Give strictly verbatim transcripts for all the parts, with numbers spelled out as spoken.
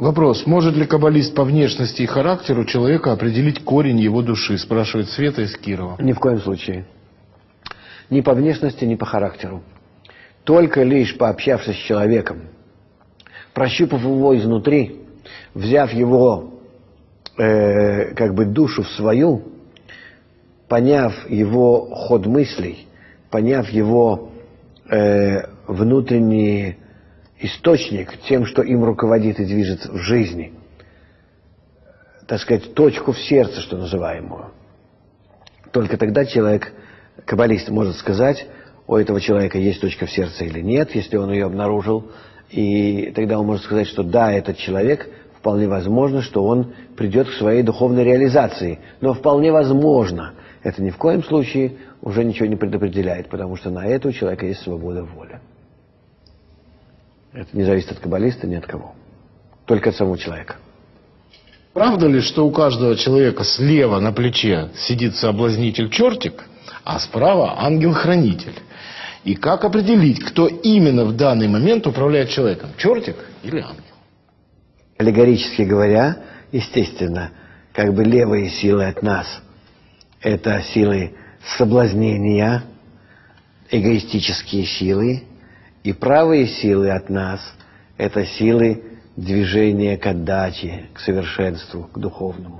Вопрос. Может ли каббалист по внешности и характеру человека определить корень его души? Спрашивает Света из Кирова. Ни в коем случае. Ни по внешности, ни по характеру. Только лишь пообщавшись с человеком, прощупав его изнутри, взяв его э, как бы душу в свою, поняв его ход мыслей, поняв его э, внутренний источник, тем, что им руководит и движет в жизни, так сказать, точку в сердце, что называемую. Только тогда человек, каббалист, может сказать, у этого человека есть точка в сердце или нет, если он ее обнаружил, и тогда он может сказать, что да, этот человек, вполне возможно, что он придет к своей духовной реализации, но вполне возможно, это ни в коем случае уже ничего не предопределяет, потому что на это у человека есть свобода воли. Это не зависит от каббалиста, ни от кого, только от самого человека. Правда ли, что у каждого человека слева на плече сидит соблазнитель-чертик, а справа ангел-хранитель? И как определить, кто именно в данный момент управляет человеком? Чертик или ангел? Аллегорически говоря, естественно, как бы левые силы от нас – это силы соблазнения, эгоистические силы, и правые силы от нас – это силы движения к отдаче, к совершенству, к духовному.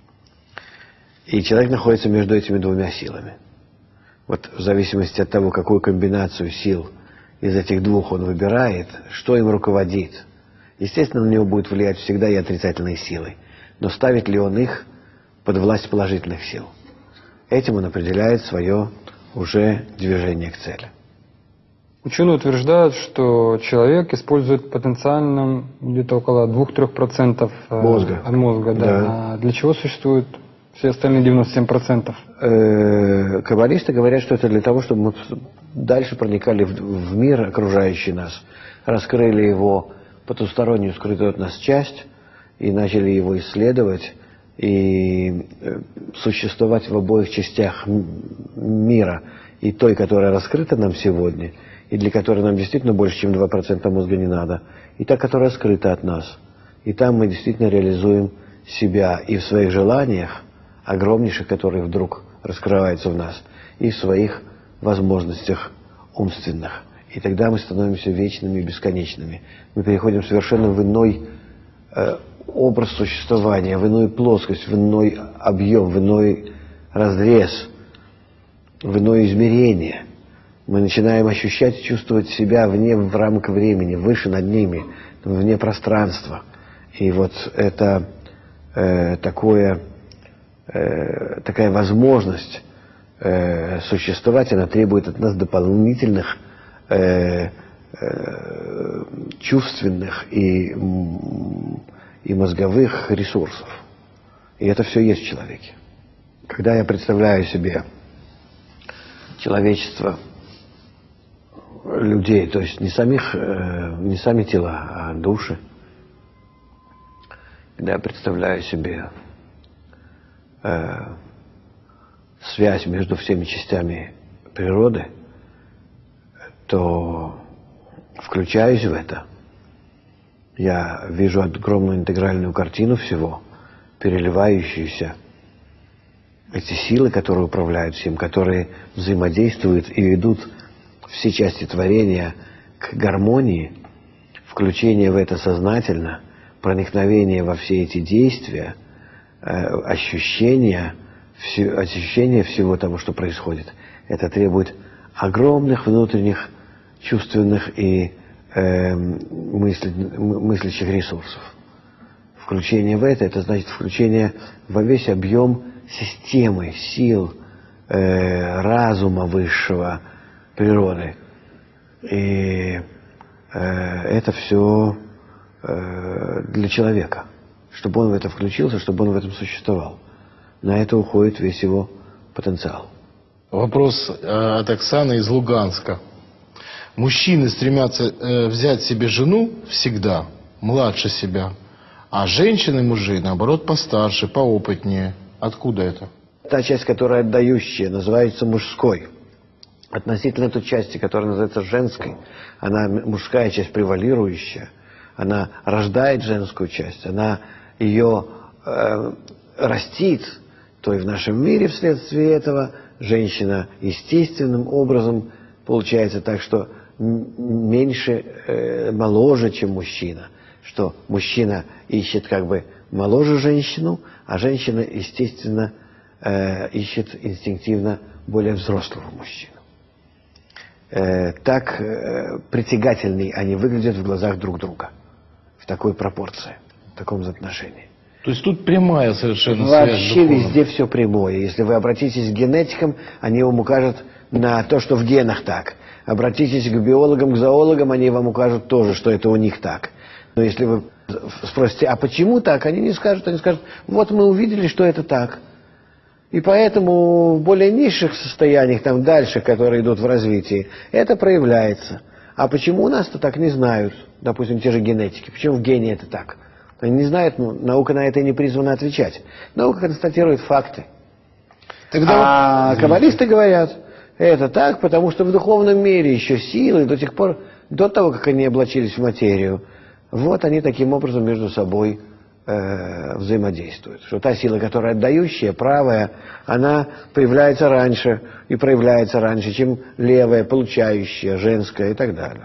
И человек находится между этими двумя силами. Вот в зависимости от того, какую комбинацию сил из этих двух он выбирает, что им руководит. Естественно, на него будет влиять всегда и отрицательные силы. Но ставит ли он их под власть положительных сил? Этим он определяет свое уже движение к цели. Ученые утверждают, что человек использует потенциально где-то около двух-трёх процентов мозга. от мозга. Да. Да. А для чего существуют все остальные девяносто семь процентов? Э-э, каббалисты говорят, что это для того, чтобы мы дальше проникали в, в мир окружающий нас, раскрыли его потустороннюю, скрытую от нас часть, и начали его исследовать, и существовать в обоих частях мира, и той, которая раскрыта нам сегодня, и для которой нам действительно больше, чем два процента мозга не надо, и та, которая скрыта от нас. И там мы действительно реализуем себя и в своих желаниях, огромнейших, которые вдруг раскрываются в нас, и в своих возможностях умственных. И тогда мы становимся вечными и бесконечными. Мы переходим совершенно в иной э, образ существования, в иную плоскость, в иной объем, в иной разрез, в иное измерение. Мы начинаем ощущать, чувствовать себя вне в рамках времени, выше над ними, вне пространства. И вот это э, такое, э, такая возможность э, существовать, она требует от нас дополнительных э, э, чувственных и, и мозговых ресурсов. И это все есть в человеке. Когда я представляю себе человечество, людей, то есть не самих, не сами тела, а души. Когда я представляю себе э, связь между всеми частями природы, то включаюсь в это. Я вижу огромную интегральную картину всего, переливающуюся. Эти силы, которые управляют всем, которые взаимодействуют и ведут все части творения к гармонии, включение в это сознательно, проникновение во все эти действия, э, ощущение, все, ощущение всего того, что происходит. Это требует огромных внутренних чувственных и э, мысли, мыслящих ресурсов. Включение в это, это значит включение во весь объем системы, сил, э, разума высшего, природы. И э, это все э, для человека, чтобы он в это включился, чтобы он в этом существовал. На это уходит весь его потенциал. Вопрос э, от Оксаны из Луганска. Мужчины стремятся э, взять себе жену всегда, младше себя, а женщины, мужи, наоборот, постарше, поопытнее. Откуда это? Та часть, которая отдающая, называется мужской. Относительно той части, которая называется женской, она мужская часть превалирующая, она рождает женскую часть, она ее э, растит, то и в нашем мире вследствие этого женщина естественным образом получается так, что меньше, э, моложе, чем мужчина. Что мужчина ищет как бы моложе женщину, а женщина, естественно, э, ищет инстинктивно более взрослого мужчину. Э, так э, притягательней они выглядят в глазах друг друга. В такой пропорции, в таком соотношении. То есть тут прямая совершенно Вообще связь с духовным. везде все прямое. Если вы обратитесь к генетикам, они вам укажут на то, что в генах так. Обратитесь к биологам, к зоологам, они вам укажут тоже, что это у них так. Но если вы спросите, а почему так, они не скажут, они скажут, вот мы увидели, что это так. И поэтому в более низших состояниях, там дальше, которые идут в развитии, это проявляется. А почему у нас-то так не знают, допустим, те же генетики, почему в гене это так? Они не знают, ну, наука на это и не призвана отвечать. Наука констатирует факты. Тогда а вот... каббалисты говорят, это так, потому что в духовном мире еще силы до тех пор, до того, как они облачились в материю, вот они таким образом между собой э, взаимодействуют. Что та сила, которая отдающая, правая, она появляется раньше и проявляется раньше, чем левая, получающая, женская и так далее.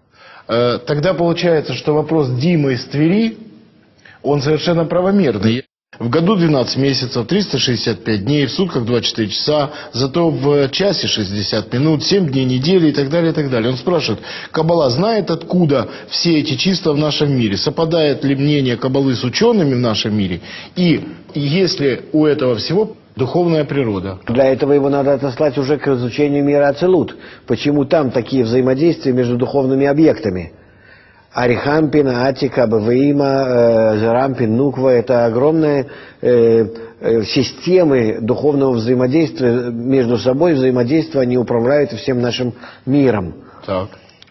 Э, тогда получается, что вопрос Димы из Твери, он совершенно правомерный. В году двенадцать месяцев, триста шестьдесят пять дней, в сутках двадцать четыре часа, зато в часе шестьдесят минут, семь дней недели и так далее, и так далее. Он спрашивает, Каббала знает, откуда все эти числа в нашем мире? Совпадает ли мнение Каббалы с учеными в нашем мире? И есть ли у этого всего духовная природа? Для этого его надо отослать уже к изучению мира Ацилут. Почему там такие взаимодействия между духовными объектами? Арихампин, Атика, Баваима, э, Зарампин, Нуква – это огромные э, э, системы духовного взаимодействия между собой, взаимодействия, они управляют всем нашим миром. Так.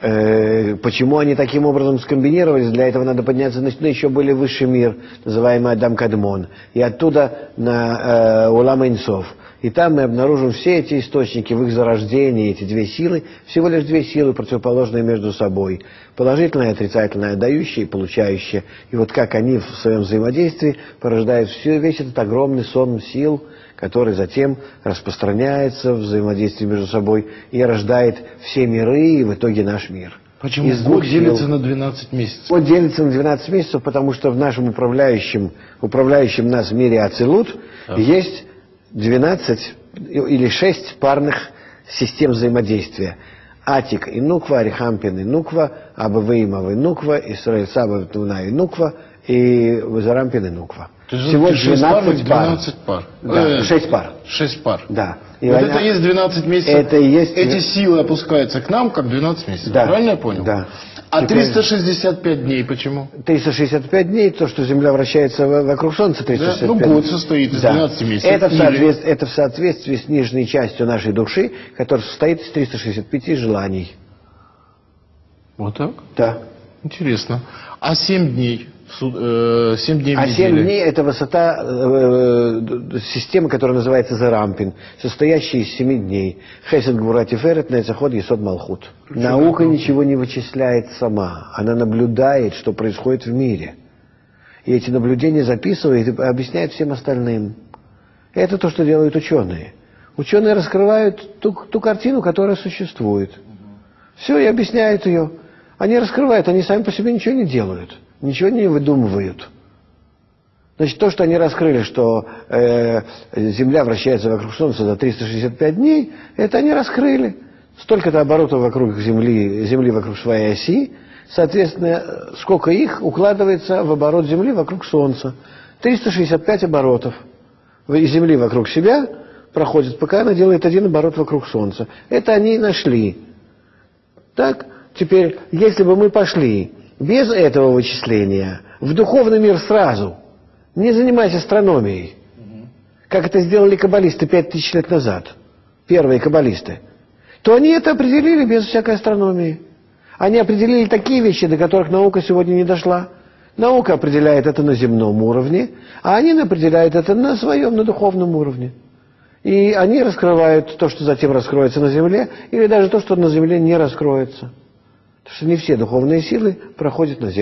Э, почему они таким образом скомбинировались? Для этого надо подняться на еще более высший мир, называемый Адам Кадмон, и оттуда на э, Улам Эйн-Соф. И там мы обнаружим все эти источники в их зарождении, эти две силы, всего лишь две силы, противоположные между собой. Положительное и отрицательное, дающее и получающее. И вот как они в своем взаимодействии порождают все, весь этот огромный сон сил, который затем распространяется в взаимодействии между собой и рождает все миры и в итоге наш мир. Почему год делится на двенадцать месяцев? Год делится на двенадцать месяцев, потому что в нашем управляющем, управляющем нас мире Ацилут а. есть двенадцать или шесть парных систем взаимодействия. Атик и Нуква, Арихампин и Нуква, Абаваимов и Нуква, Исраэль Саба и Нуква, и Зарампин и Нуква. Всего двенадцать пар. двенадцать пар. Да, шесть пар. шесть пар. Да. И вот это и есть двенадцать месяцев. Это и есть... Эти силы опускаются к нам, как двенадцать месяцев. Да. Правильно я понял? Да. А триста шестьдесят пять дней почему? триста шестьдесят пять дней, то, что Земля вращается вокруг Солнца триста шестьдесят пять да? Ну, год дней. состоит из да. двенадцати месяцев. Это в, соответствии, это в соответствии с нижней частью нашей души, которая состоит из триста шестьдесят пяти желаний. Вот так? Да. Интересно. А семь дней? семь дней в а неделю. семь дней – это высота э, системы, которая называется Зарампин, состоящая из семи дней. Хесед Гвура Тиферет, Нецаход Есод Малхут. Наука ничего не вычисляет сама. Она наблюдает, что происходит в мире. И эти наблюдения записывает и объясняет всем остальным. Это то, что делают ученые. Ученые раскрывают ту, ту картину, которая существует. Все, и объясняют ее. Они раскрывают, они сами по себе ничего не делают. Ничего не выдумывают. Значит, то, что они раскрыли, что э, Земля вращается вокруг Солнца за триста шестьдесят пять дней, это они раскрыли. Столько-то оборотов вокруг Земли, Земли вокруг своей оси, соответственно, сколько их укладывается в оборот Земли вокруг Солнца. триста шестьдесят пять оборотов. Из Земли вокруг себя проходит, пока она делает один оборот вокруг Солнца. Это они нашли. Так, теперь, если бы мы пошли без этого вычисления в духовный мир сразу, не занимаясь астрономией, как это сделали каббалисты пять тысяч лет назад, первые каббалисты, то они это определили без всякой астрономии. Они определили такие вещи, до которых наука сегодня не дошла. Наука определяет это на земном уровне, а они определяют это на своем, на духовном уровне. И они раскрывают то, что затем раскроется на земле, или даже то, что на земле не раскроется. Потому что не все духовные силы проходят на землю.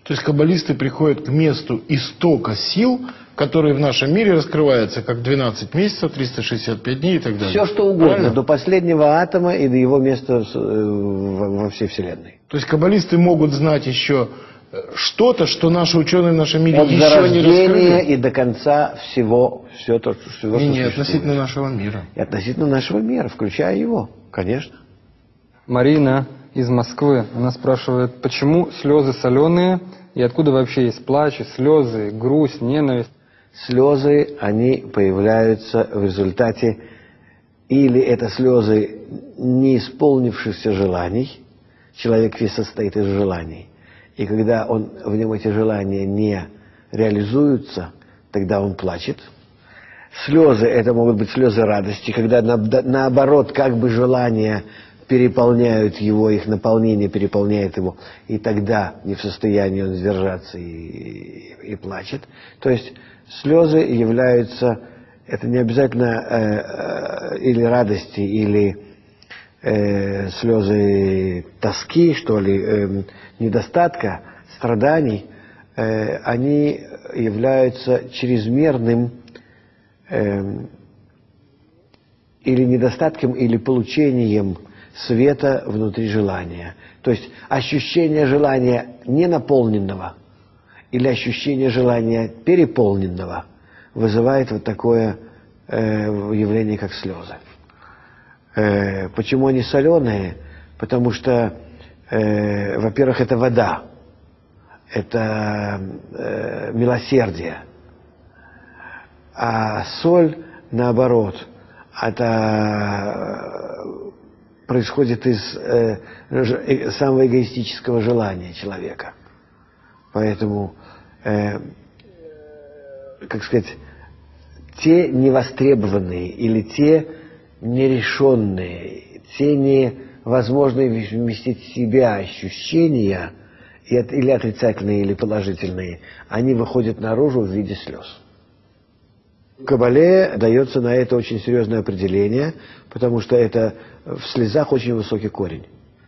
То есть каббалисты приходят к месту истока сил, которые в нашем мире раскрываются как двенадцать месяцев, триста шестьдесят пять дней и так далее. Все что угодно, Правильно? до последнего атома и до его места во всей Вселенной. То есть каббалисты могут знать еще что-то, что наши ученые в нашем мире От еще не зарождения раскрыли. и до конца всего, все то, что, всего, Не, что не, существует. относительно нашего мира. И относительно нашего мира, включая его, конечно. Марина из Москвы, она спрашивает, почему слезы соленые и откуда вообще есть плач, и слезы, грусть, ненависть? Слезы, они появляются в результате, или это слезы неисполнившихся желаний, человек весь состоит из желаний, и когда он, в нем эти желания не реализуются, тогда он плачет. Слезы, это могут быть слезы радости, когда на, наоборот, как бы желания переполняют его, их наполнение переполняет его, и тогда не в состоянии он сдержаться и, и, и плачет. То есть слезы являются, это не обязательно э, э, или радости, или э, слезы тоски, что ли, э, недостатка, страданий, э, они являются чрезмерным э, или недостатком, или получением света внутри желания. То есть ощущение желания ненаполненного или ощущение желания переполненного вызывает вот такое э, явление, как слезы. Э, почему они соленые? Потому что, э, во-первых, это вода, это э, милосердие, а соль, наоборот, это происходит из э, э, самого эгоистического желания человека. Поэтому, э, как сказать, те невостребованные или те нерешенные, те невозможные вместить в себя ощущения, или отрицательные, или положительные, они выходят наружу в виде слез. В Кабале дается на это очень серьезное определение, потому что это в слезах очень высокий корень.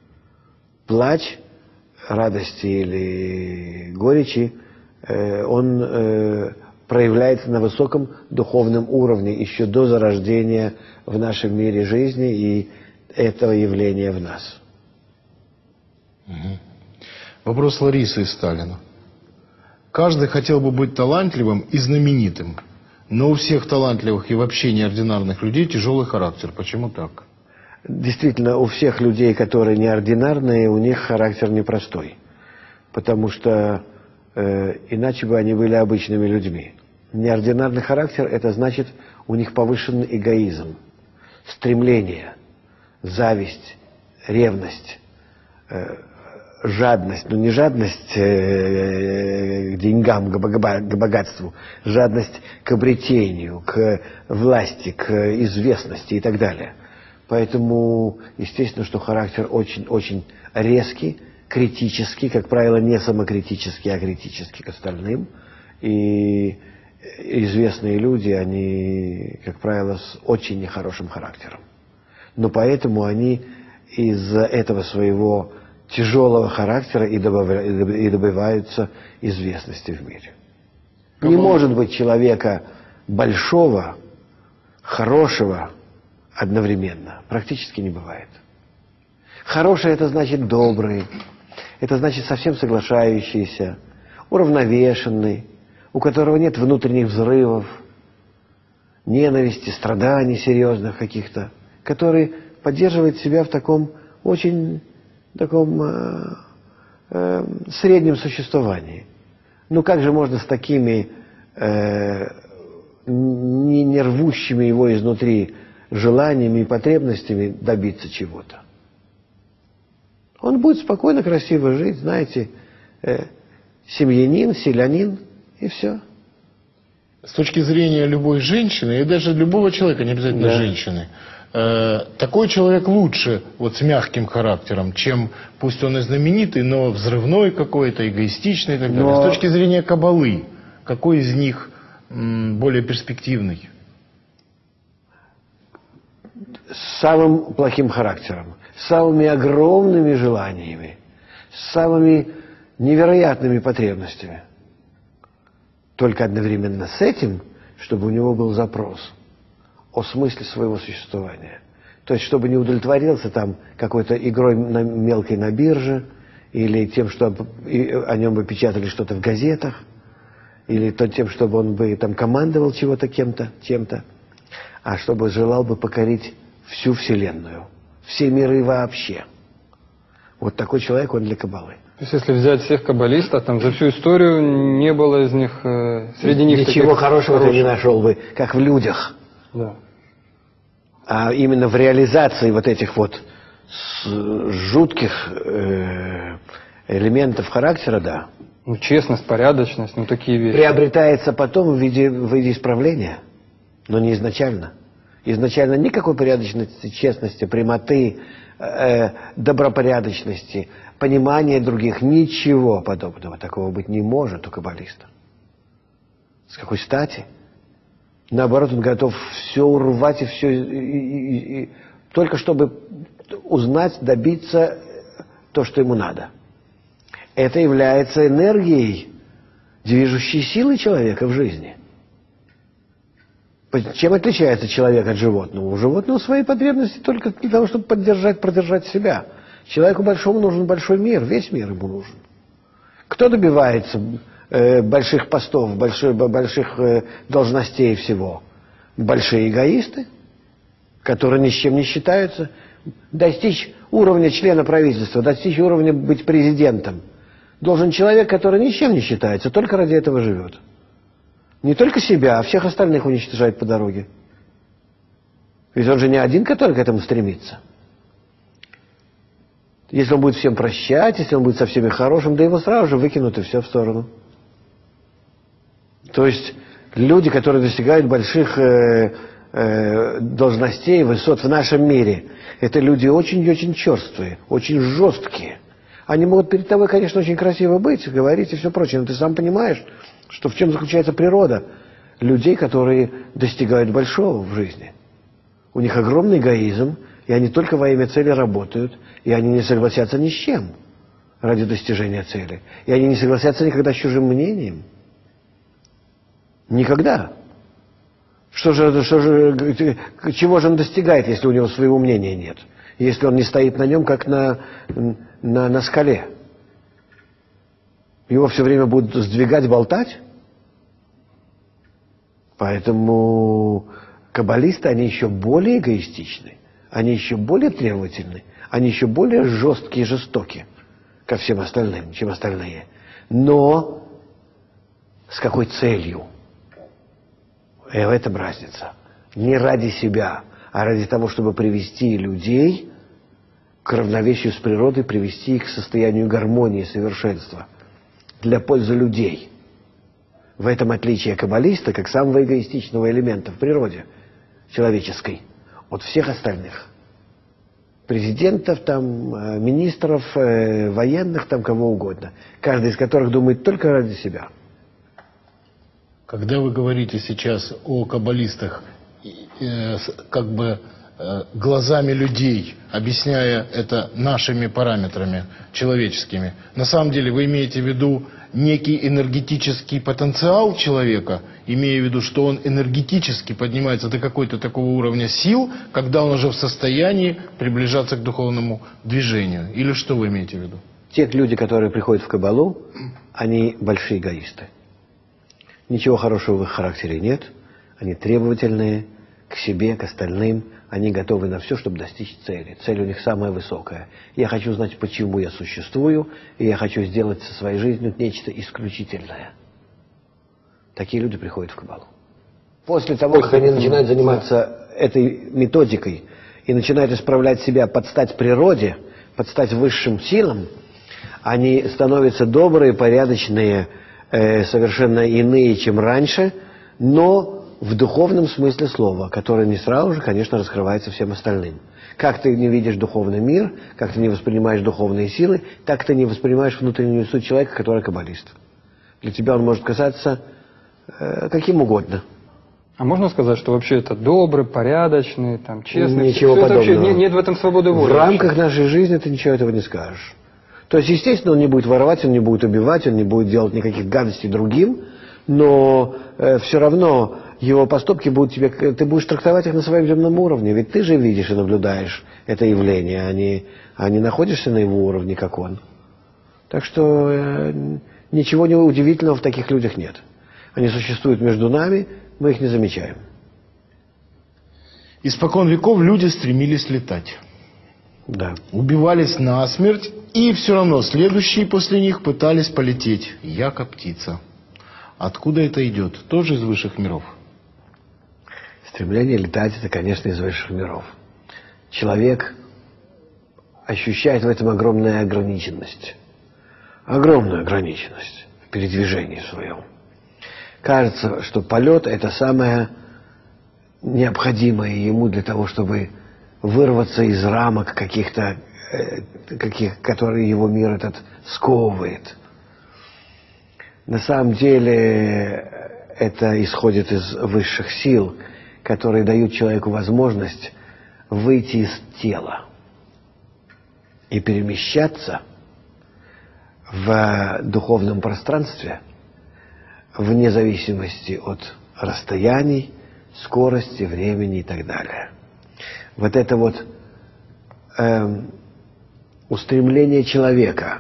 Плач радости или горечи, э, он э, проявляется на высоком духовном уровне еще до зарождения в нашем мире жизни и этого явления в нас. Угу. Вопрос Ларисы из Сталина. Каждый хотел бы быть талантливым и знаменитым, но у всех талантливых и вообще неординарных людей тяжелый характер. Почему так? Действительно, у всех людей, которые неординарные, у них характер непростой. Потому что э, иначе бы они были обычными людьми. Неординарный характер – это значит, у них повышенный эгоизм, стремление, зависть, ревность, э, жадность. Ну, не жадность э, к деньгам, к богатству, жадность к обретению, к власти, к известности и так далее. Поэтому, естественно, что характер очень-очень резкий, критический, как правило, не самокритический, а критический к остальным. И известные люди, они, как правило, с очень нехорошим характером. Но поэтому они из-за этого своего тяжелого характера и, добавля... и добиваются известности в мире. Не может быть человека большого, хорошего одновременно. Практически не бывает. Хороший – это значит добрый, это значит совсем соглашающийся, уравновешенный, у которого нет внутренних взрывов, ненависти, страданий серьезных каких-то, который поддерживает себя в таком очень таком э, э, среднем существовании. Ну как же можно с такими э, не, не рвущими его изнутри желаниями и потребностями добиться чего-то? Он будет спокойно, красиво жить, знаете, э, семьянин, селянин, и все. С точки зрения любой женщины, и даже любого человека, не обязательно Да. женщины, э, такой человек лучше, вот с мягким характером, чем, пусть он и знаменитый, но взрывной какой-то, эгоистичный и так далее. Но... С точки зрения каббалы, какой из них м, более перспективный? С самым плохим характером, с самыми огромными желаниями, с самыми невероятными потребностями. Только одновременно с этим, чтобы у него был запрос о смысле своего существования. То есть, чтобы не удовлетворился там какой-то игрой на, мелкой на бирже, или тем, что о нем бы печатали что-то в газетах, или то тем, чтобы он бы там командовал чего-то кем-то, чем-то, а чтобы желал бы покорить всю Вселенную, все миры вообще. Вот такой человек он для Каббалы. То есть, если взять всех каббалистов, там за всю историю не было из них, э, среди них... Ничего хорошего ты не нашел бы, как в людях. Да. А именно в реализации вот этих вот жутких э, элементов характера, да. Ну, честность, порядочность, ну, такие вещи. Приобретается потом в виде, в виде исправления, но не изначально. Изначально никакой порядочности, честности, прямоты, э, добропорядочности, понимания других, ничего подобного. Такого быть не может у каббалиста. С какой стати? Наоборот, он готов все урвать и все... И, и, и, только чтобы узнать, добиться то, что ему надо. Это является энергией, движущей силой человека в жизни. Чем отличается человек от животного? У животного свои потребности только для того, чтобы поддержать, продержать себя. Человеку большому нужен большой мир, весь мир ему нужен. Кто добивается э, больших постов, больших, больших э, должностей всего? Большие эгоисты, которые ни с чем не считаются. Достичь уровня члена правительства, достичь уровня быть президентом должен человек, который ни с чем не считается, только ради этого живет. Не только себя, а всех остальных уничтожает по дороге. Ведь он же не один, который к этому стремится. Если он будет всем прощать, если он будет со всеми хорошим, да его сразу же выкинут и все в сторону. То есть люди, которые достигают больших э, э, должностей, высот в нашем мире, это люди очень-очень черствые, очень жесткие. Они могут перед тобой, конечно, очень красиво быть, говорить и все прочее, но ты сам понимаешь, что в чем заключается природа людей, которые достигают большого в жизни. У них огромный эгоизм, и они только во имя цели работают, и они не согласятся ни с чем ради достижения цели. И они не согласятся никогда с чужим мнением. Никогда. Что же, что же, чего же он достигает, если у него своего мнения нет? Если он не стоит на нем, как на, на, на скале? Его все время будут сдвигать, болтать? Поэтому каббалисты, они еще более эгоистичны, они еще более требовательны, они еще более жесткие и жестоки ко всем остальным, чем остальные. Но с какой целью? И в этом разница. Не ради себя, а ради того, чтобы привести людей к равновесию с природой, привести их к состоянию гармонии, совершенства. Для пользы людей. В этом отличие каббалиста, как самого эгоистичного элемента в природе человеческой, от всех остальных. Президентов, там, министров, военных, там, кого угодно. Каждый из которых думает только ради себя. Когда вы говорите сейчас о каббалистах, э, как бы э, глазами людей, объясняя это нашими параметрами человеческими, на самом деле вы имеете в виду некий энергетический потенциал человека, имея в виду, что он энергетически поднимается до какой-то такого уровня сил, когда он уже в состоянии приближаться к духовному движению? Или что вы имеете в виду? Те люди, которые приходят в каббалу, они большие эгоисты. Ничего хорошего в их характере нет. Они требовательные к себе, к остальным. Они готовы на все, чтобы достичь цели. Цель у них самая высокая. Я хочу знать, почему я существую, и я хочу сделать со своей жизнью нечто исключительное. Такие люди приходят в каббалу. После того, как они начинают заниматься этой методикой и начинают исправлять себя под стать природе, под стать высшим силам, они становятся добрые, порядочные, совершенно иные, чем раньше, но в духовном смысле слова, который не сразу же, конечно, раскрывается всем остальным. Как ты не видишь духовный мир, как ты не воспринимаешь духовные силы, так ты не воспринимаешь внутреннюю суть человека, который каббалист. Для тебя он может казаться э, каким угодно. А можно сказать, что вообще это добрый, порядочный, там, честный? Ничего все подобного. Это вообще, нет, нет в этом свободы воли. В рамках нашей жизни ты ничего этого не скажешь. То есть, естественно, он не будет воровать, он не будет убивать, он не будет делать никаких гадостей другим, но э, все равно его поступки будут тебе, ты будешь трактовать их на своем земном уровне, ведь ты же видишь и наблюдаешь это явление, а не, а не находишься на его уровне, как он. Так что э, ничего удивительного в таких людях нет. Они существуют между нами, мы их не замечаем. Испокон веков люди стремились летать. Да. Убивались насмерть, и все равно следующие после них пытались полететь, яко птица. Откуда это идет? Тоже из высших миров? Стремление летать – это, конечно, из высших миров. Человек ощущает в этом огромную ограниченность. Огромную ограниченность в передвижении своем. Кажется, что полет – это самое необходимое ему для того, чтобы вырваться из рамок каких-то, каких, которые его мир этот сковывает. На самом деле это исходит из высших сил, которые дают человеку возможность выйти из тела и перемещаться в духовном пространстве вне зависимости от расстояний, скорости, времени и так далее. Вот это вот э, устремление человека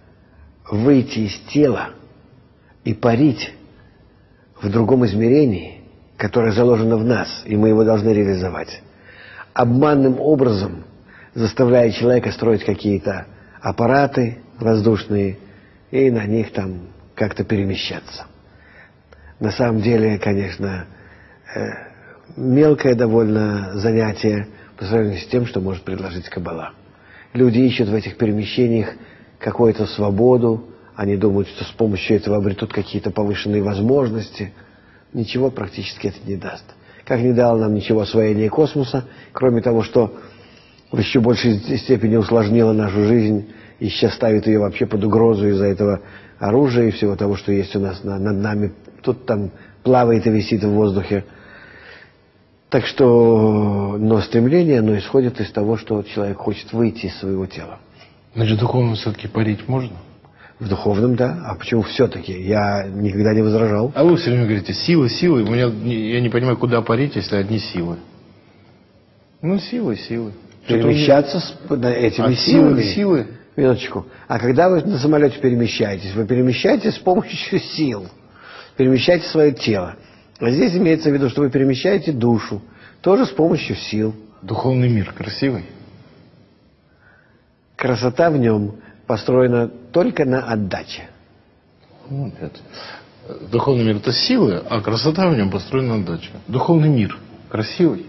выйти из тела и парить в другом измерении, которое заложено в нас, и мы его должны реализовать, обманным образом заставляя человека строить какие-то аппараты воздушные и на них там как-то перемещаться. На самом деле, конечно, мелкое довольно занятие по сравнению с тем, что может предложить Каббала. Люди ищут в этих перемещениях какую-то свободу, они думают, что с помощью этого обретут какие-то повышенные возможности. Ничего практически это не даст. Как не дало нам ничего освоение космоса, кроме того, что в еще большей степени усложнило нашу жизнь и сейчас ставит ее вообще под угрозу из-за этого оружия и всего того, что есть у нас над нами. Тут там плавает и висит в воздухе. Так что, но стремление, оно исходит из того, что человек хочет выйти из своего тела. Значит, духовно все-таки парить можно? В духовном, да. А почему все-таки? Я никогда не возражал. А вы все время говорите, силы, силы. У меня, я не понимаю, куда парить, если одни силы. Ну, силы, силы. Перемещаться с этими а силами. Силы, силы. Минуточку. А когда вы на самолете перемещаетесь, вы перемещаетесь с помощью сил. Перемещаете свое тело. А здесь имеется в виду, что вы перемещаете душу. Тоже с помощью сил. Духовный мир красивый? Красота в нем построена только на отдаче. Ну, нет. Духовный мир – это силы, а красота в нем построена на отдаче. Духовный мир красивый?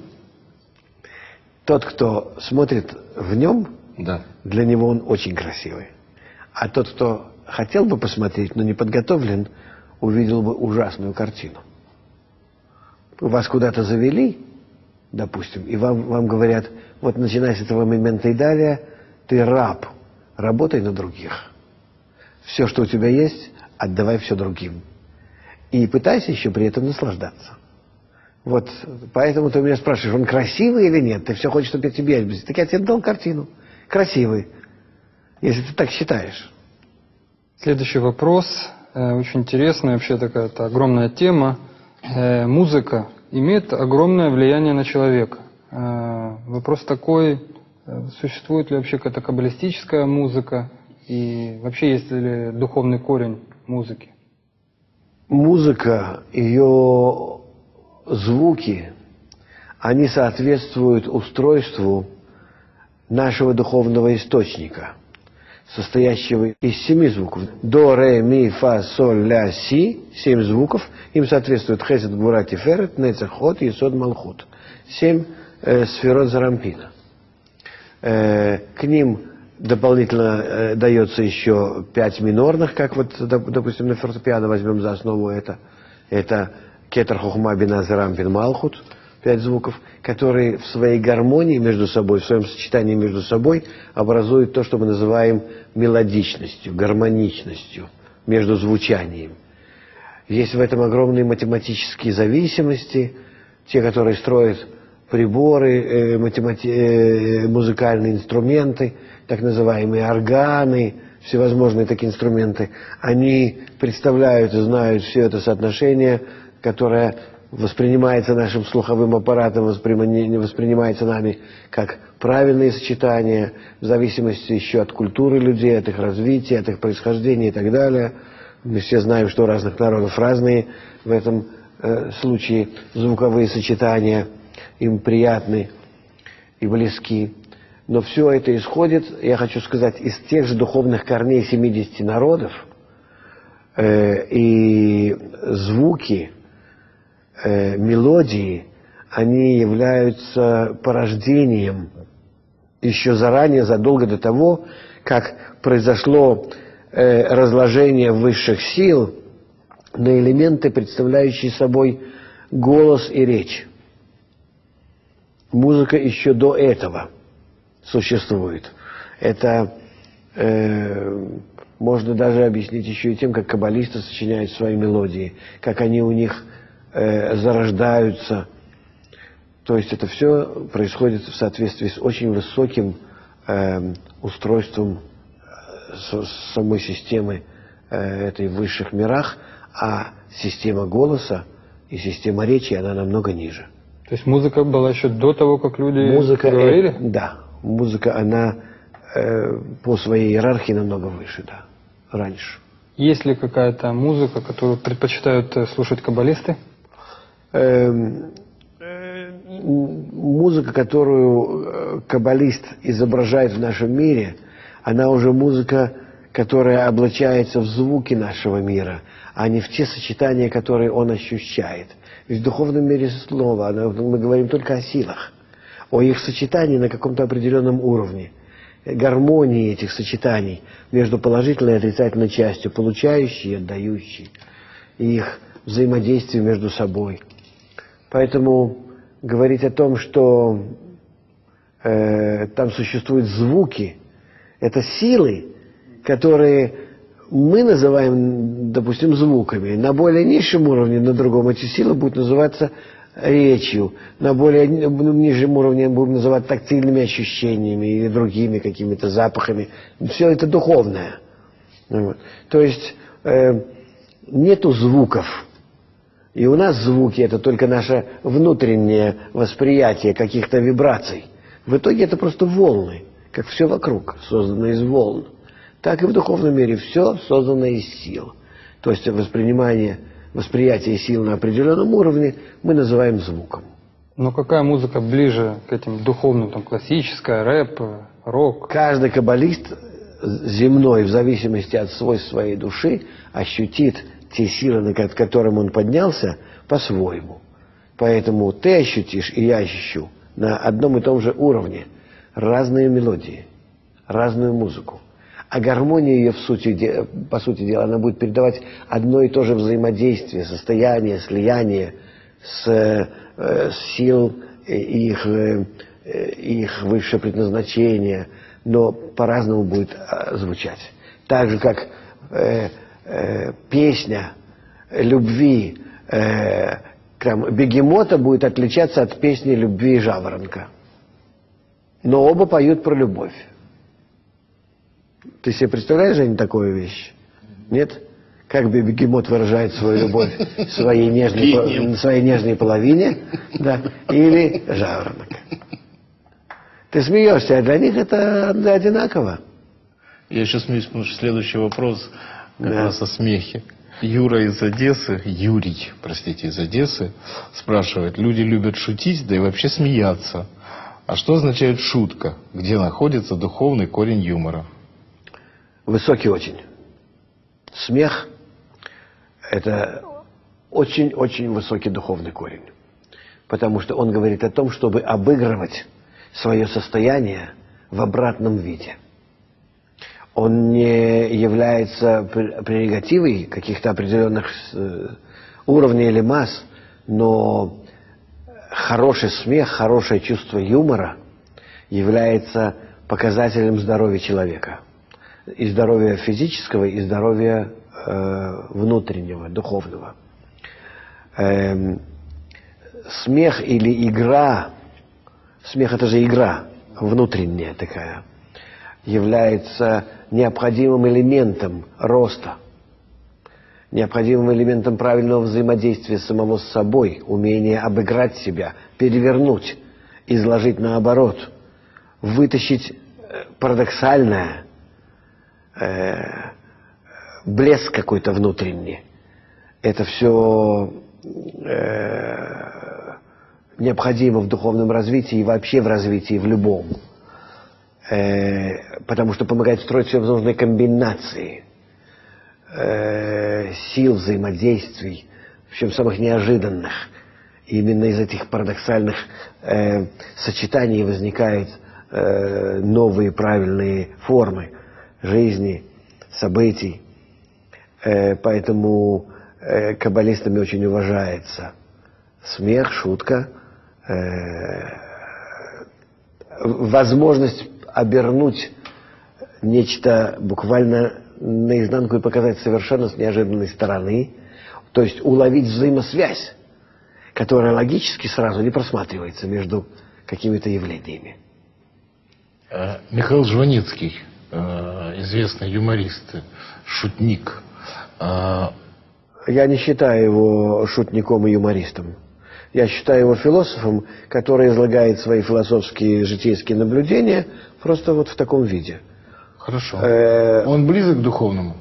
Тот, кто смотрит в нем, да. Для него он очень красивый. А тот, кто хотел бы посмотреть, но не подготовлен, увидел бы ужасную картину. Вас куда-то завели, допустим, и вам, вам говорят, вот начиная с этого момента и далее, ты раб, работай на других. Все, что у тебя есть, отдавай все другим. И пытайся еще при этом наслаждаться. Вот поэтому ты у меня спрашиваешь, он красивый или нет? Ты все хочешь, чтобы я тебе объяснил. Так я тебе дал картину. Красивый, если ты так считаешь. Следующий вопрос. Очень интересная вообще такая-то огромная тема. Музыка имеет огромное влияние на человека. Вопрос такой, существует ли вообще какая-то каббалистическая музыка и вообще есть ли духовный корень музыки? Музыка, ее звуки, они соответствуют устройству нашего духовного источника, состоящего из семи звуков. До, ре, ми, фа, соль, ля, си. Семь звуков. Им соответствуют хесед, гвура, тиферет, нецех, ход, есод, малхут. Семь э, сферот зарампина. Э, к ним дополнительно э, дается еще пять минорных, как вот, допустим, на фортепиано возьмем за основу это. Это кетер, хохма, бина, зарампин, малхут. Пять звуков, которые в своей гармонии между собой, в своем сочетании между собой образуют то, что мы называем мелодичностью, гармоничностью между звучанием. Есть в этом огромные математические зависимости. Те, которые строят приборы, э, математи... э, музыкальные инструменты, так называемые органы, всевозможные такие инструменты, они представляют и знают все это соотношение, которое воспринимается нашим слуховым аппаратом, воспринимается нами как правильные сочетания, в зависимости еще от культуры людей, от их развития, от их происхождения и так далее. Мы все знаем, что у разных народов разные в этом э, случае звуковые сочетания, им приятны и близки. Но все это исходит, я хочу сказать, из тех же духовных корней семидесяти народов, э, и звуки, э, мелодии, они являются порождением еще заранее, задолго до того, как произошло э, разложение высших сил на элементы, представляющие собой голос и речь. Музыка еще до этого существует. Это э, можно даже объяснить еще и тем, как каббалисты сочиняют свои мелодии, как они у них э, зарождаются. То есть это все происходит в соответствии с очень высоким э, устройством э, самой системы э, этой в высших мирах, а система голоса и система речи, она намного ниже. То есть музыка была еще до того, как люди музыка, говорили? Э, да. Музыка, она э, по своей иерархии намного выше, да, раньше. Есть ли какая-то музыка, которую предпочитают слушать каббалисты? Эм, Музыка, которую каббалист изображает в нашем мире, она уже музыка, которая облачается в звуки нашего мира, а не в те сочетания, которые он ощущает. Ведь в духовном мире слова, мы говорим только о силах, о их сочетании на каком-то определенном уровне, гармонии этих сочетаний между положительной и отрицательной частью, получающей и отдающей, и их взаимодействие между собой. Поэтому говорить о том, что э, там существуют звуки, это силы, которые мы называем, допустим, звуками. На более низшем уровне, на другом, эти силы будут называться речью. На более нижнем уровне будем называть тактильными ощущениями или другими какими-то запахами. Все это духовное. Вот. То есть э, нету звуков. И у нас звуки — это только наше внутреннее восприятие каких-то вибраций. В итоге это просто волны, как все вокруг, создано из волн. Так и в духовном мире все создано из сил. То есть воспринимание, восприятие сил на определенном уровне мы называем звуком. Но какая музыка ближе к этим духовным, там, классическая, рэп, рок? Каждый каббалист земной, в зависимости от свойств своей души, ощутит те силы, над которым он поднялся, по-своему. Поэтому ты ощутишь, и я ощущу на одном и том же уровне разные мелодии, разную музыку. А гармония ее, в сути, по сути дела, она будет передавать одно и то же взаимодействие, состояние, слияние с, э, сил их, э, их высшее предназначение, но по-разному будет э, звучать. Так же, как э, э, песня любви э, там, бегемота будет отличаться от песни любви жаворонка. Но оба поют про любовь. Ты себе представляешь, Жень, такую вещь? Нет? Как бегемот выражает свою любовь своей нежной, своей нежной половине, да, или жаворонок. Ты смеешься, а для них это одинаково. Я еще смеюсь, потому что следующий вопрос как Да. раз о смехе. Юра из Одессы, Юрий, простите, из Одессы, спрашивает: люди любят шутить, да и вообще смеяться. А что означает шутка? Где находится духовный корень юмора? Высокий очень. Смех – это очень-очень высокий духовный корень. Потому что он говорит о том, чтобы обыгрывать свое состояние в обратном виде. Он не является прерогативой каких-то определенных уровней или масс, но хороший смех, хорошее чувство юмора является показателем здоровья человека. И здоровья физического, и здоровья э, внутреннего, духовного. Эм, смех или игра, смех — это же игра внутренняя такая, является необходимым элементом роста, необходимым элементом правильного взаимодействия самого с собой, умения обыграть себя, перевернуть, изложить наоборот, вытащить парадоксальное, э, блеск какой-то внутренний. Это все э, необходимо в духовном развитии и вообще в развитии в любом. Э, потому что помогает строить все нужные комбинации э, сил, взаимодействий, причем самых неожиданных. И именно из этих парадоксальных э, сочетаний возникают э, новые правильные формы жизни, событий. Э, поэтому э, каббалистами очень уважается смех, шутка, э, возможность обернуть нечто буквально наизнанку и показать совершенно с неожиданной стороны, то есть уловить взаимосвязь, которая логически сразу не просматривается между какими-то явлениями. Михаил Жваницкий, известный юморист, шутник. Я не считаю его шутником и юмористом. Я считаю его философом, который излагает свои философские житейские наблюдения просто вот в таком виде. Хорошо. Э, Он близок к духовному?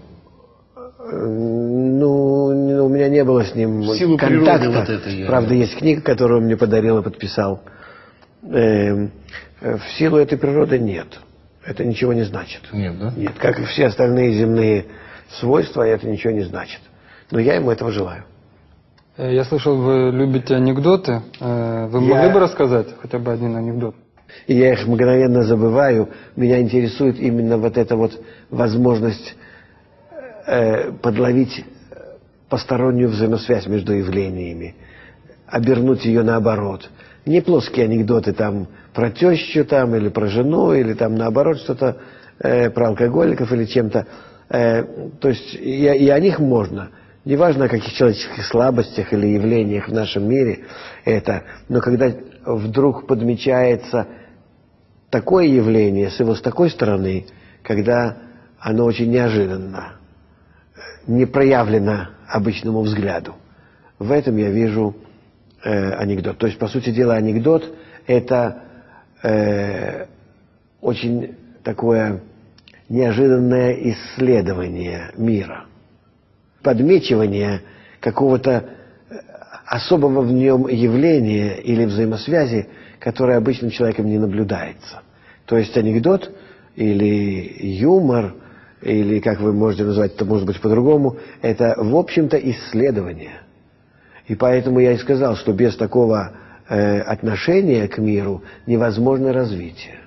Ну, у меня не было с ним в силу контакта. Вот это я... Правда, есть книга, которую он мне подарил и подписал. Э, в силу этой природы нет. Это ничего не значит. Нет, да? Нет, как и все остальные земные свойства, это ничего не значит. Но я ему этого желаю. Я слышал, вы любите анекдоты. Вы Я... могли бы рассказать хотя бы один анекдот? И я их мгновенно забываю. Меня интересует именно вот эта вот возможность э, подловить постороннюю взаимосвязь между явлениями, обернуть ее наоборот. Не плоские анекдоты там про тещу там, или про жену, или там наоборот что-то э, про алкоголиков или чем-то. Э, то есть и, и о них можно. Неважно, о каких человеческих слабостях или явлениях в нашем мире это, но когда вдруг подмечается такое явление с его с такой стороны, когда оно очень неожиданно, не проявлено обычному взгляду, в этом я вижу э, анекдот. То есть, по сути дела, анекдот – это э, очень такое неожиданное исследование мира, подмечивание какого-то особого в нем явления или взаимосвязи, которое обычным человеком не наблюдается. То есть анекдот или юмор, или как вы можете назвать это, может быть, по-другому, это, в общем-то, исследование. И поэтому я и сказал, что без такого э, отношения к миру невозможно развитие.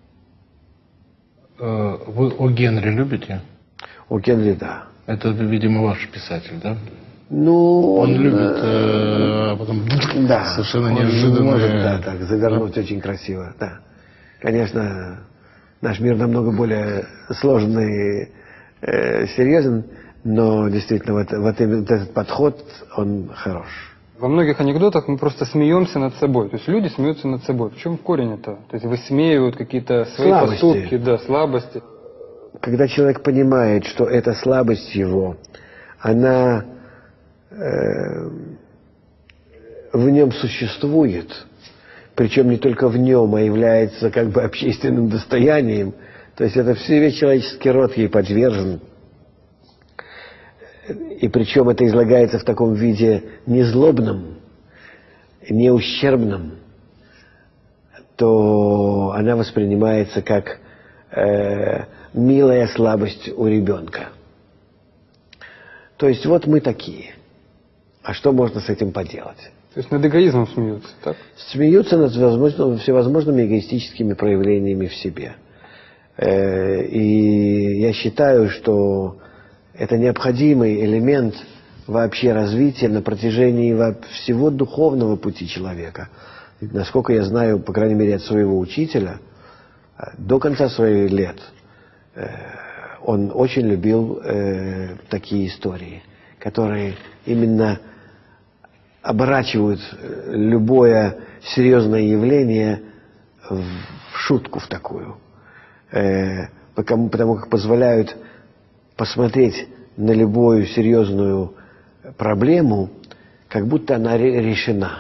Вы О. Генри любите? О Генри, да. Это, видимо, ваш писатель, да? Ну, он любит, э, а потом да, совершенно он неожиданно. Может, да, так завернуть да. Очень красиво, да. Конечно, наш мир намного более сложный и э, серьезен, но действительно вот, вот, вот этот подход, он хорош. Во многих анекдотах мы просто смеемся над собой. То есть люди смеются над собой. В чем корень этого? То есть высмеивают какие-то свои слабости. поступки, да, слабости. Когда человек понимает, что эта слабость его, она э, в нем существует, причем не только в нем, а является как бы общественным достоянием, то есть это все, весь человеческий род ей подвержен, и причем это излагается в таком виде не злобном, не ущербном, то она воспринимается как э, милая слабость у ребенка. То есть вот мы такие. А что можно с этим поделать? То есть над эгоизмом смеются, так? Смеются над всевозможными эгоистическими проявлениями в себе. И я считаю, что это необходимый элемент вообще развития на протяжении всего духовного пути человека. Ведь, насколько я знаю, по крайней мере, от своего учителя, до конца своих лет он очень любил э, такие истории, которые именно оборачивают любое серьезное явление в шутку в такую. Э, потому, потому как позволяют посмотреть на любую серьезную проблему, как будто она решена.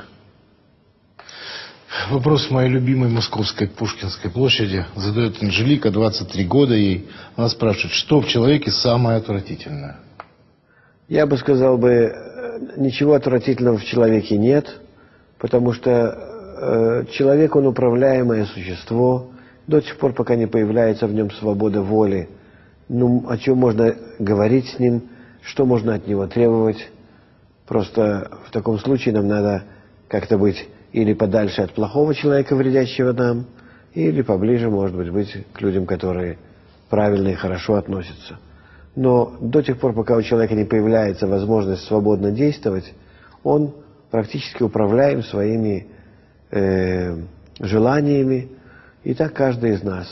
Вопрос моей любимой московской Пушкинской площади задает Анжелика, двадцать три года ей. Она спрашивает, что в человеке самое отвратительное? Я бы сказал бы, ничего отвратительного в человеке нет, потому что э, человек, он управляемое существо, до тех пор, пока не появляется в нем свобода воли. Ну, о чем можно говорить с ним, что можно от него требовать. Просто в таком случае нам надо как-то быть или подальше от плохого человека, вредящего нам, или поближе, может быть, быть к людям, которые правильно и хорошо относятся. Но до тех пор, пока у человека не появляется возможность свободно действовать, он практически управляем своими э, желаниями. И так каждый из нас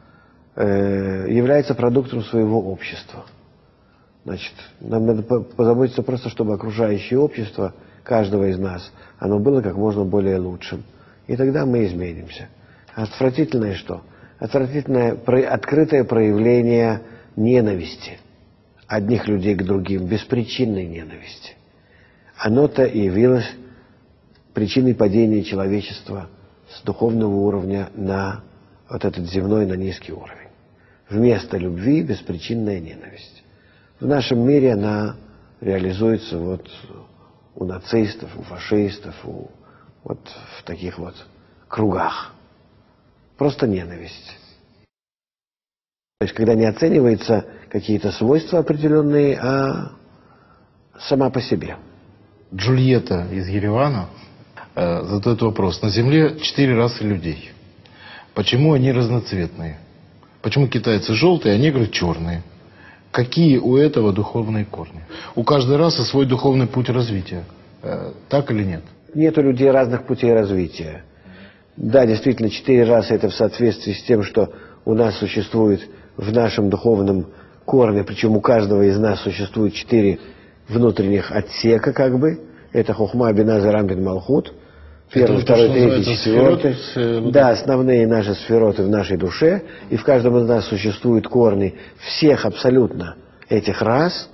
э, является продуктом своего общества. Значит, нам надо позаботиться просто, чтобы окружающее общество каждого из нас, оно было как можно более лучшим. И тогда мы изменимся. Отвратительное что? Отвратительное открытое проявление ненависти одних людей к другим, беспричинной ненависти. Оно-то и явилось причиной падения человечества с духовного уровня на вот этот земной, на низкий уровень. Вместо любви беспричинная ненависть. В нашем мире она реализуется вот у нацистов, у фашистов, у, вот в таких вот кругах. Просто ненависть. То есть, когда не оцениваются какие-то свойства определенные, а сама по себе. Джульетта из Еревана э, задает вопрос. На Земле четыре расы людей. Почему они разноцветные? Почему китайцы желтые, а негры черные? Какие у этого духовные корни? У каждой расы свой духовный путь развития. Э, так или нет? Нет у людей разных путей развития. Да, действительно, четыре расы — это в соответствии с тем, что у нас существует в нашем духовном корне, причем у каждого из нас существует четыре внутренних отсека, как бы. Это Хохма, Бина, Зарамбин, Малхут. Первый, второй, третий, четвертый. Сфероты, да, основные наши сфероты в нашей душе. И в каждом из нас существуют корни всех абсолютно этих рас,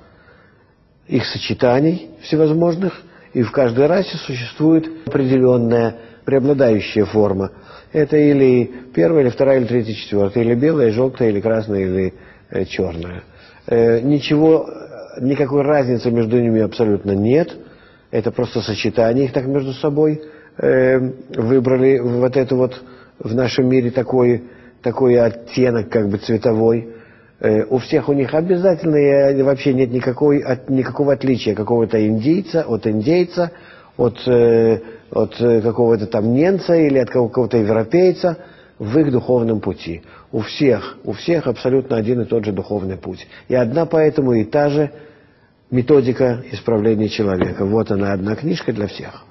их сочетаний всевозможных. И в каждой расе существует определенная преобладающая форма. Это или первая, или вторая, или третья, четвертая, или белая, желтая, или красная, или э, черная. Э, ничего, никакой разницы между ними абсолютно нет. Это просто сочетание их так между собой. Э, выбрали вот это вот в нашем мире такой, такой оттенок как бы цветовой. Э, у всех у них обязательно и вообще нет никакой, от, никакого отличия какого-то индейца от индейца, от... Э, от какого-то там немца или от какого-то европейца в их духовном пути. У всех, у всех абсолютно один и тот же духовный путь. И одна поэтому и та же методика исправления человека. Вот она, одна книжка для всех.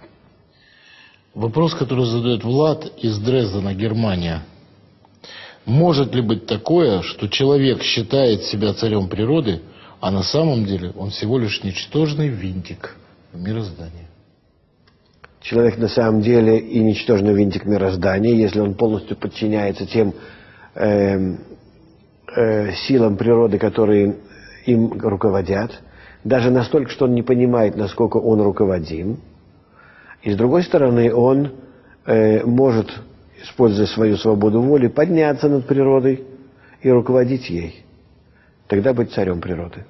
Вопрос, который задает Влад из Дрездена, Германия. Может ли быть такое, что человек считает себя царем природы, а на самом деле он всего лишь ничтожный винтик в мироздании? Человек на самом деле и ничтожный винтик мироздания, если он полностью подчиняется тем э, э, силам природы, которые им руководят, даже настолько, что он не понимает, насколько он руководим. И с другой стороны, он э, может, используя свою свободу воли, подняться над природой и руководить ей. Тогда быть царем природы.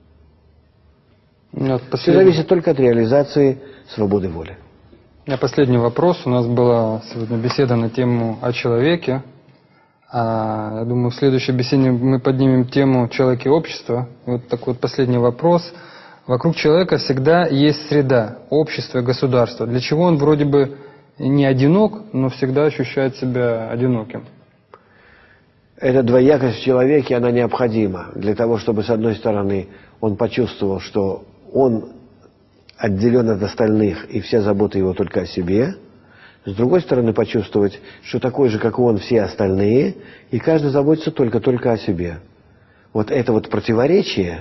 Нет, Все последний... зависит только от реализации свободы воли. У меня последний вопрос. У нас была сегодня беседа на тему о человеке. А, я думаю, в следующей беседе мы поднимем тему человека и общества. И вот такой вот последний вопрос. Вокруг человека всегда есть среда, общество и государство. Для чего он вроде бы не одинок, но всегда ощущает себя одиноким? Эта двоякость в человеке, она необходима для того, чтобы, с одной стороны, он почувствовал, что он отделен от остальных, и все заботы его только о себе. С другой стороны, почувствовать, что такой же, как он, все остальные, и каждый заботится только-только о себе. Вот это вот противоречие,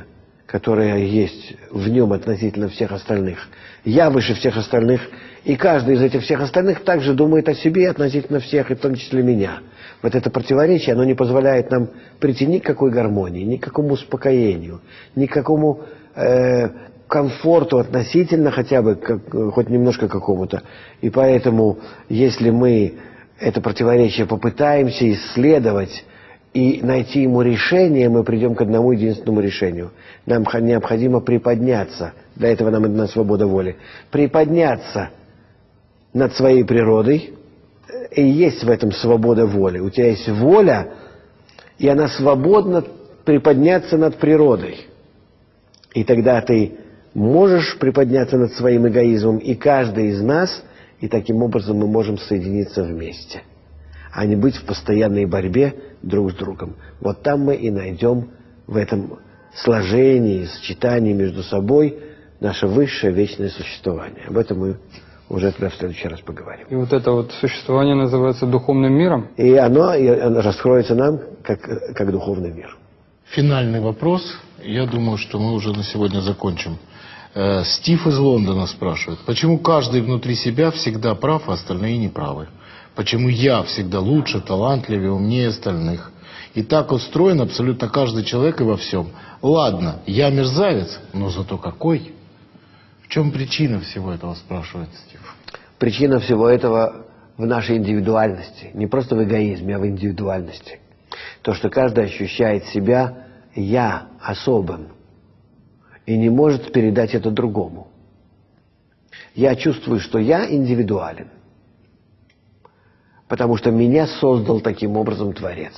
которая есть в нем относительно всех остальных. Я выше всех остальных, и каждый из этих всех остальных также думает о себе относительно всех, и в том числе меня. Вот это противоречие, оно не позволяет нам прийти ни к какой гармонии, ни к какому успокоению, ни к какому э, комфорту относительно хотя бы, как, хоть немножко какому-то. И поэтому, если мы это противоречие попытаемся исследовать и найти ему решение, мы придем к одному единственному решению. Нам необходимо приподняться, для этого нам нужна свобода воли, приподняться над своей природой, и есть в этом свобода воли. У тебя есть воля, и она свободна приподняться над природой. И тогда ты можешь приподняться над своим эгоизмом, и каждый из нас, и таким образом мы можем соединиться вместе, а не быть в постоянной борьбе друг с другом. Вот там мы и найдем в этом сложении, сочетании между собой наше высшее вечное существование. Об этом мы уже тогда в следующий раз поговорим. И вот это вот существование называется духовным миром? И оно, и оно раскроется нам как, как духовный мир. Финальный вопрос. Я думаю, что мы уже на сегодня закончим. Э, Стив из Лондона спрашивает, почему каждый внутри себя всегда прав, а остальные неправы? Почему я всегда лучше, талантливее, умнее остальных? И так устроен абсолютно каждый человек и во всем. Ладно, я мерзавец, но зато какой? В чем причина всего этого, спрашивает Стив? Причина всего этого в нашей индивидуальности. Не просто в эгоизме, а в индивидуальности. То, что каждый ощущает себя «я» особым и не может передать это другому. Я чувствую, что я индивидуален, потому что меня создал таким образом Творец.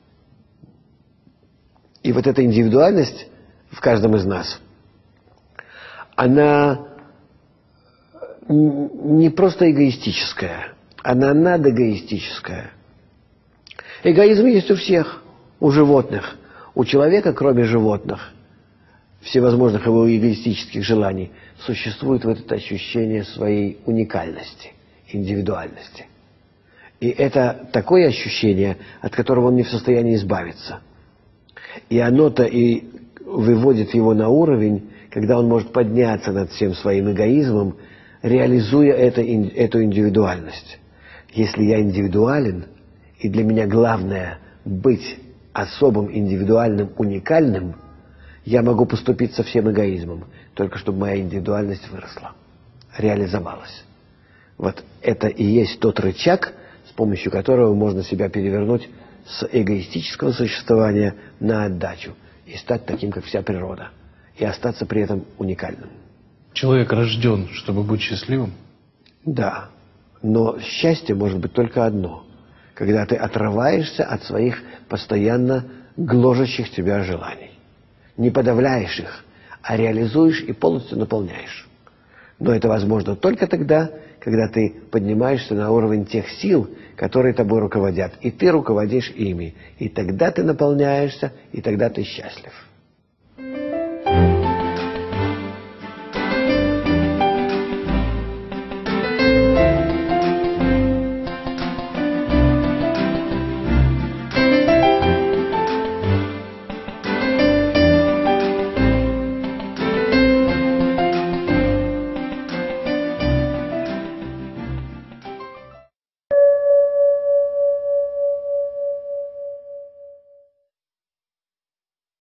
И вот эта индивидуальность в каждом из нас, она не просто эгоистическая, она надэгоистическая. Эгоизм есть у всех, у животных. У человека, кроме животных, всевозможных его эгоистических желаний, существует вот это ощущение своей уникальности, индивидуальности. И это такое ощущение, от которого он не в состоянии избавиться. И оно-то и выводит его на уровень, когда он может подняться над всем своим эгоизмом, реализуя это, эту индивидуальность. Если я индивидуален, и для меня главное быть особым, индивидуальным, уникальным, я могу поступить со всем эгоизмом, только чтобы моя индивидуальность выросла, реализовалась. Вот это и есть тот рычаг, с помощью которого можно себя перевернуть с эгоистического существования на отдачу и стать таким, как вся природа, и остаться при этом уникальным. Человек рожден, чтобы быть счастливым? Да, но счастье может быть только одно, когда ты отрываешься от своих постоянно гложущих тебя желаний. Не подавляешь их, а реализуешь и полностью наполняешь. Но это возможно только тогда, когда ты поднимаешься на уровень тех сил, которые тобой руководят, и ты руководишь ими. И тогда ты наполняешься, и тогда ты счастлив.